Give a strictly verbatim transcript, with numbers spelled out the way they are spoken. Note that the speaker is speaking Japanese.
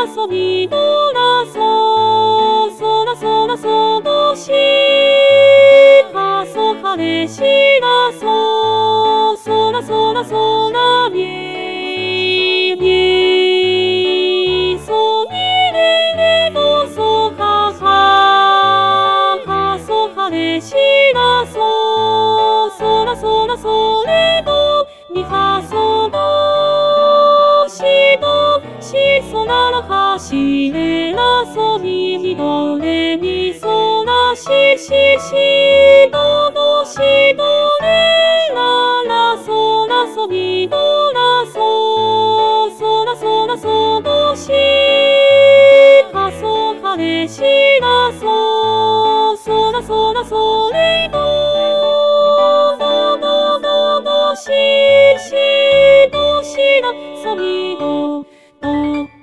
ラソミドラソソラソラソドシハソハレシラソソラソラソラミエミエソミレレドソハハハソハレシラソソラソラソレドミハソドシドシソララハシレラソミミドレミソラシシシドドシドレララソラソミドラソソラソラソドシハソハレシラソソラソラソレドドドドドシシドシラソミドド